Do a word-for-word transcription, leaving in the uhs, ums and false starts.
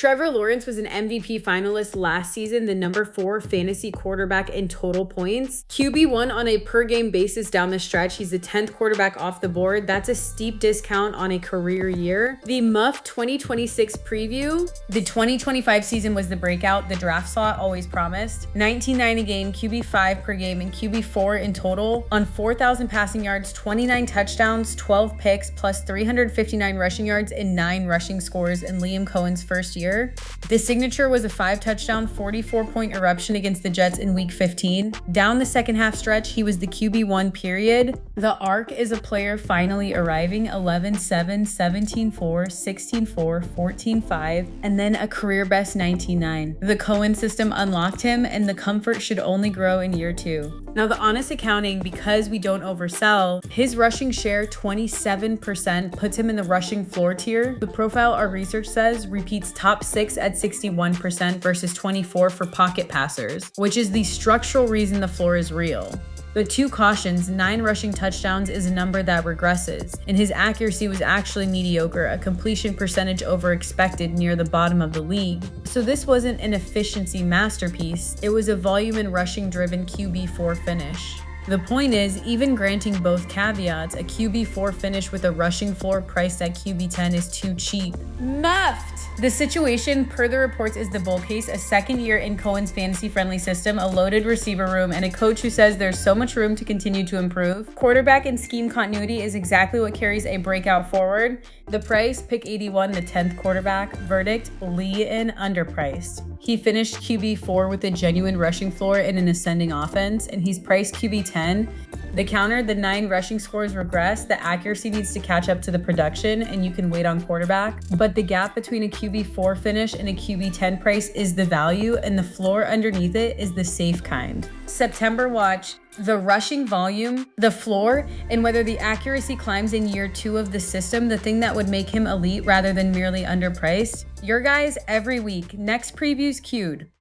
Trevor Lawrence was an M V P finalist last season, the number four fantasy quarterback in total points. Q B one on a per game basis down the stretch. He's the tenth quarterback off the board. That's a steep discount on a career year. The Muff twenty twenty-six preview. The twenty twenty-five season was the breakout, the draft slot always promised. nineteen nine a game, Q B five per game, and Q B four in total on four thousand passing yards, twenty-nine touchdowns, twelve picks, plus three hundred fifty-nine rushing yards and nine rushing scores in Liam Cohen's first year. The signature was a five touchdown, forty-four point eruption against the Jets in week fifteen. Down the second half stretch, he was the Q B one period. The arc is a player finally arriving eleven seven, seventeen four, sixteen four, fourteen five, and then a career best nineteen nine. The Cohen system unlocked him, and the comfort should only grow in year two. Now, the honest accounting, because we don't oversell, his rushing share twenty-seven percent puts him in the rushing floor tier. The profile, our research says, repeats top six at sixty-one percent versus twenty-four for pocket passers, which is the structural reason the floor is real. The two cautions, nine rushing touchdowns is a number that regresses, and his accuracy was actually mediocre, a completion percentage over expected near the bottom of the league. So this wasn't an efficiency masterpiece, it was a volume and rushing driven Q B four finish. The point is, even granting both caveats, a Q B four finish with a rushing floor priced at Q B ten is too cheap. Muffed! The situation, per the reports, is the bull case, a second year in Cohen's fantasy-friendly system, a loaded receiver room, and a coach who says there's so much room to continue to improve. Quarterback and scheme continuity is exactly what carries a breakout forward. The price, pick eighty-one, the tenth quarterback. Verdict, Lee in underpriced. He finished Q B four with a genuine rushing floor in an ascending offense, and he's priced Q B ten. The counter, the nine rushing scores regress, the accuracy needs to catch up to the production, and you can wait on quarterback. But the gap between a Q B four finish and a Q B ten price is the value, and the floor underneath it is the safe kind. September watch, the rushing volume, the floor, and whether the accuracy climbs in year two of the system, the thing that would make him elite rather than merely underpriced. Your guys every week. Next previews queued.